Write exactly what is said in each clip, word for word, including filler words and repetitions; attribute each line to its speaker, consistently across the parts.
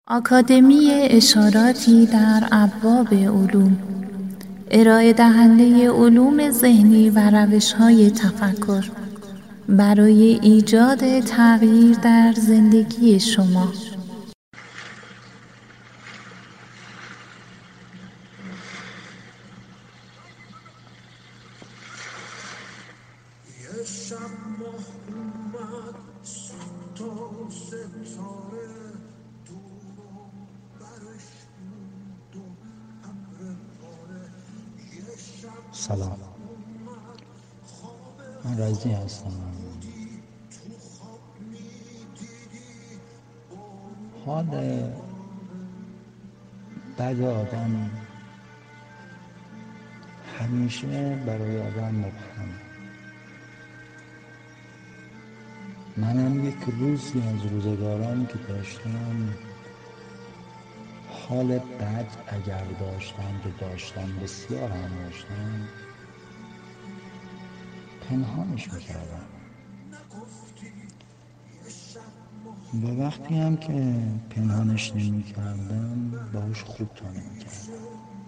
Speaker 1: آکادمی اشاراتی در ابواب علوم، ارائه دهنده علوم ذهنی و روش‌های تفکر برای ایجاد تغییر در زندگی شما.
Speaker 2: سلام، من رازی هستم. حال بد آدم همیشه برای آدم مبهمه. منم یک روزی از روزگارانی که داشتم حال بد اگر داشتم که داشتم بسیار هم داشتم پنهانش میکردم و وقتی هم که پنهانش نمیکردم باهاش خوب تا نمیکردم.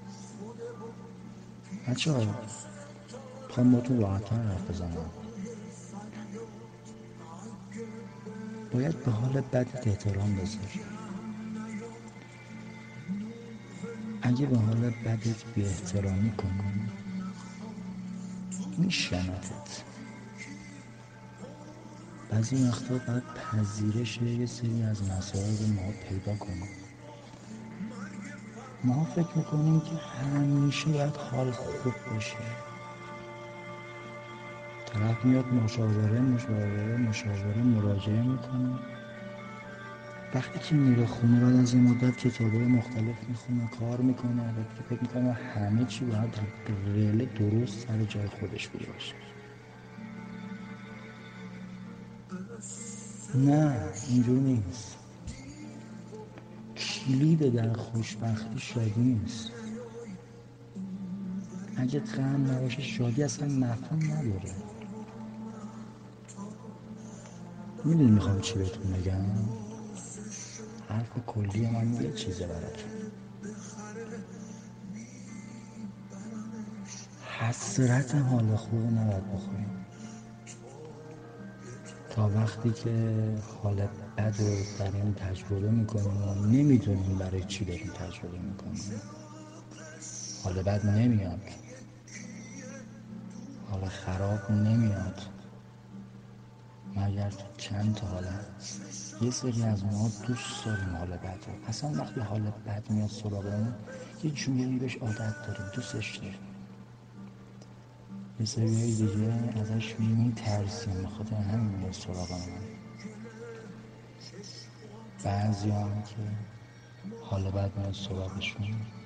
Speaker 2: بچه ها میخوام با تو راحت‌تر حرف بزنم. باید به حال بدت احترام بذاری. اگه به حال بدت بی احترامی کنی میشنتت. بعضی وقتا باید پذیرش یه سری از مسائل رو ما پیدا کنیم. ما فکر میکنیم که همیشه باید حال خوب باشه. طرف میاد مشاوره مشاوره مشاوره مراجعه میکنه. وقتی که میره خونه بعد از این مدت کتابای مختلف میخونه، کار میکنه و فکر میکنه همه چی باید ریل درست سر جای خودش باشه. نه، اینجور نیست. کلید در خوشبختی شادی نیست. اگه غم نباشه شادی اصلا مفهوم نداره. میدونی میخوام چی بهتون بگم؟ حرف کلی من یه چیزه براتون. حسرت حال خوب نباید بخوریم تا وقتی که حال بد رو داریم تجربه میکنیم و نمیدونیم برای چی داریم تجربه میکنیم. حال بد نمیاد، حال خراب نمیاد مگر تو چند تا حالت. یه سری از ما دوست داریم حال بد رو. اصلا وقتی حال بد میاد سراغمون یه جوری بهش عادت داریم، دوستش داریم. یه سری دیگه ازش میترسیم، بخاطر همین میاد سراغمون. بعضی هم که حال بد میاد سراغشون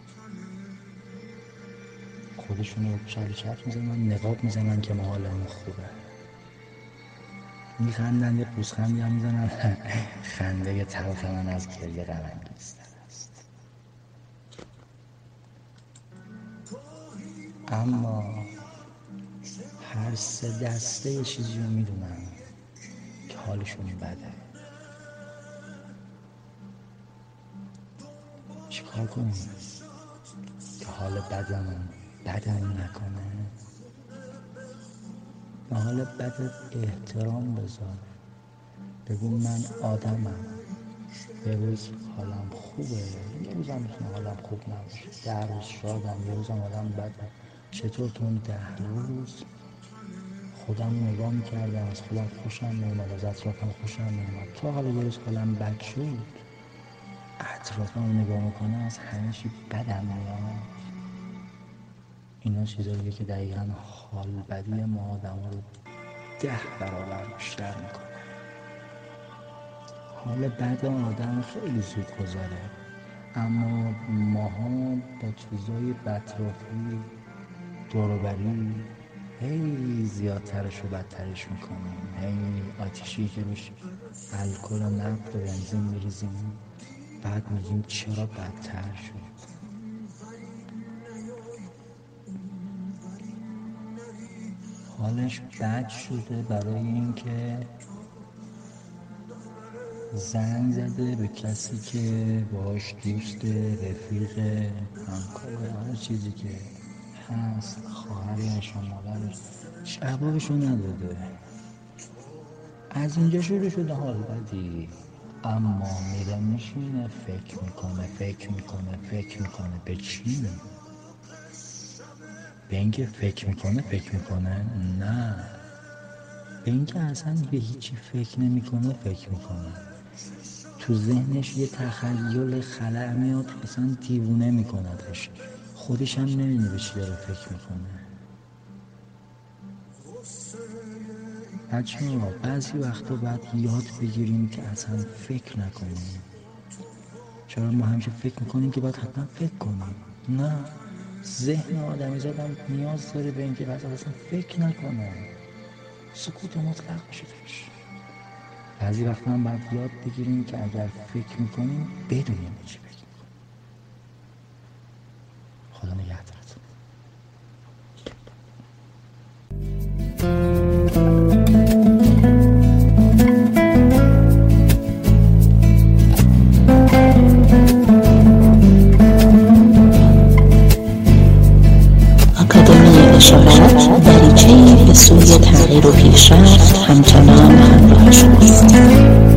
Speaker 2: خودشون رو چلی چرخ میزنن، نقاب میزنن که ما حالمون خوبه، میخندن، یه پوزخندی هم میزنن. خنده تلخ من از گریه غم‌انگیزتر است. اما هر سه دسته یه چیزی رو میدونن که حالشون بده. چیکار کنیم که حال بدمون بدم نکنه؟ به حال بدت احترام بذار. بگو من آدمم، یه روز حالم خوبه، یه روز هم میتونه حالم خوب نباشه، ده روز شادم، یه روز هم حالم بده. چطور تو اون ده روز خودم نگاه میکردم، از خودم خوشم میومد، از اطرافم خوشم میومد، تا حالا یه روز حالم بد شد اطرافم نگاه میکنه از همه چی بدم میاد. اینا چیزاییه که دقیقا حال بدی ما آدم ها رو ده برابر بیشتر میکنه. حال بد آدم خیلی زود گذره، اما ماها با چیزای بطرافی دوروبری هی زیادترش و بدترش میکنیم. هی آتیشی که روش الکل و نفت و بنزین میریزیم، بعد میگیم چرا بدتر شد. حالش بد شده برای اینکه زنگ زده به کسی که باهاش دوست، رفیق، همکار، هر چیزی که هست، خواهرش و مادرش، جوابشو نداده. از اینجا شروع شده حال بدی. اما میره میشینه فکر میکنه فکر میکنه فکر میکنه به چی؟ به اینکه فکر میکنه فکر میکنه نه، به اینکه اصلا به هیچی فکر نمیکنه فکر میکنه. تو ذهنش یه تخیل خلأ میاد، اصلا دیوونه میکندش، خودش هم نمیدونه به چی داره فکر میکنه. بچه ها بعضی وقتا باید یاد بگیریم که اصلا فکر نکنیم. چرا ما همیشه فکر میکنیم که باید حتما فکر کنیم؟ نه، ذهن آدمی زادم نیاز داره به اینکه بعد اصلا فکر نکنه، سکوت مطلق بشه توش. بعضی وقتا هم باید یاد بگیریم که اگر فکر میکنیم بدونیم به چی فکر میکنیم. خدا نگهدارتون.
Speaker 3: آکادمی اشارات دریچه‌ای به سوی تغییر و پیشرفت همچنان همراه شماست.